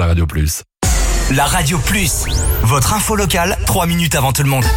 la Radio Plus. La Radio Plus, votre info locale, 3 minutes avant tout le monde.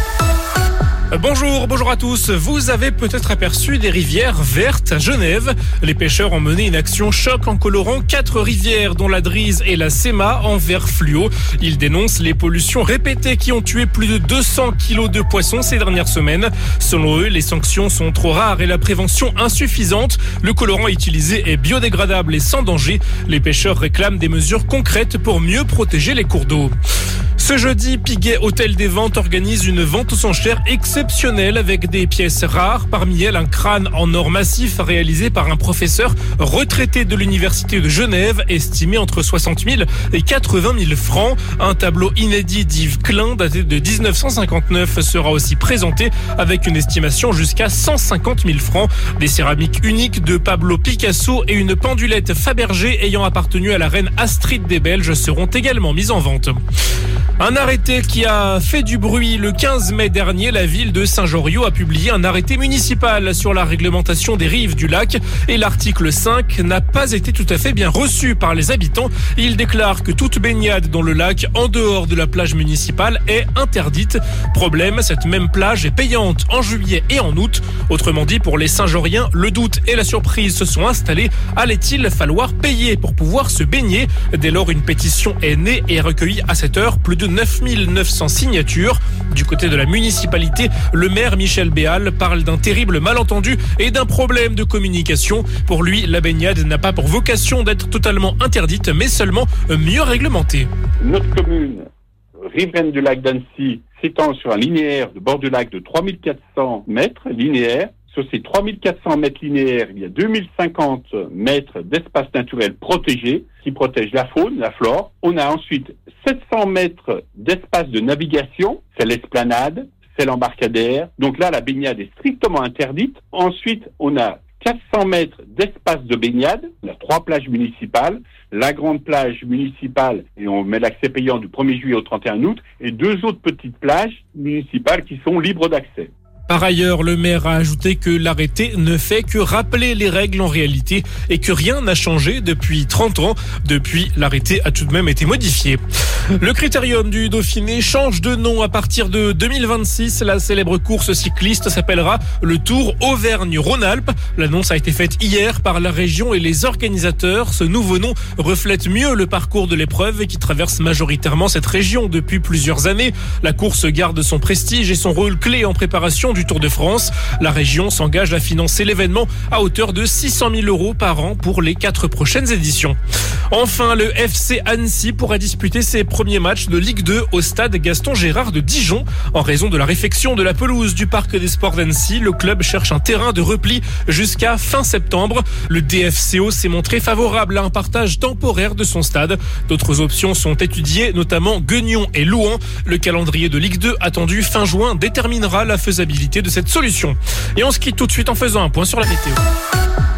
Bonjour à tous. Vous avez peut-être aperçu des rivières vertes à Genève. Les pêcheurs ont mené une action choc en colorant 4 rivières, dont la Drise et la Séma, en vert fluo. Ils dénoncent les pollutions répétées qui ont tué plus de 200 kilos de poissons ces dernières semaines. Selon eux, les sanctions sont trop rares et la prévention insuffisante. Le colorant utilisé est biodégradable et sans danger. Les pêcheurs réclament des mesures concrètes pour mieux protéger les cours d'eau. Ce jeudi, Piguet Hôtel des Ventes organise une vente aux enchères exceptionnelle avec des pièces rares. Parmi elles, un crâne en or massif réalisé par un professeur retraité de l'université de Genève, estimé entre 60 000 et 80 000 francs. Un tableau inédit d'Yves Klein, daté de 1959, sera aussi présenté avec une estimation jusqu'à 150 000 francs. Des céramiques uniques de Pablo Picasso et une pendulette Fabergé ayant appartenu à la reine Astrid des Belges seront également mises en vente. Un arrêté qui a fait du bruit. Le 15 mai dernier, la ville de Saint-Joriot a publié un arrêté municipal sur la réglementation des rives du lac et l'article 5 n'a pas été tout à fait bien reçu par les habitants. Il déclare que toute baignade dans le lac en dehors de la plage municipale est interdite. Problème, cette même plage est payante en juillet et en août. Autrement dit, pour les Saint-Joriens, le doute et la surprise se sont installés. Allait-il falloir payer pour pouvoir se baigner ? Dès lors, une pétition est née et recueillie à cette heure plus de 9 900 signatures. Du côté de la municipalité, le maire Michel Béal parle d'un terrible malentendu et d'un problème de communication. Pour lui, la baignade n'a pas pour vocation d'être totalement interdite, mais seulement mieux réglementée. Notre commune, riveraine du lac d'Annecy, s'étend sur un linéaire de bord du lac de 3400 mètres linéaires. Sur ces 3400 mètres linéaires, il y a 2050 mètres d'espace naturel protégé qui protègent la faune, la flore. On a ensuite 700 mètres d'espace de navigation, c'est l'esplanade, c'est l'embarcadère. Donc là, la baignade est strictement interdite. Ensuite, on a 400 mètres d'espace de baignade. On a 3 plages municipales. La grande plage municipale, et on met l'accès payant du 1er juillet au 31 août, et 2 autres petites plages municipales qui sont libres d'accès. Par ailleurs, le maire a ajouté que l'arrêté ne fait que rappeler les règles en réalité et que rien n'a changé depuis 30 ans. Depuis, l'arrêté a tout de même été modifié. Le Critérium du Dauphiné change de nom à partir de 2026. La célèbre course cycliste s'appellera le Tour Auvergne-Rhône-Alpes. L'annonce a été faite hier par la région et les organisateurs. Ce nouveau nom reflète mieux le parcours de l'épreuve qui traverse majoritairement cette région depuis plusieurs années. La course garde son prestige et son rôle clé en préparation du Tour de France. La région s'engage à financer l'événement à hauteur de 600 000 € par an pour les 4 prochaines éditions. Enfin, le FC Annecy pourra disputer ses premiers matchs de Ligue 2 au stade Gaston Gérard de Dijon. En raison de la réfection de la pelouse du Parc des Sports d'Annecy, le club cherche un terrain de repli jusqu'à fin septembre. Le DFCO s'est montré favorable à un partage temporaire de son stade. D'autres options sont étudiées, notamment Guignon et Louhans. Le calendrier de Ligue 2 attendu fin juin déterminera la faisabilité de cette solution. Et on se quitte tout de suite en faisant un point sur la météo.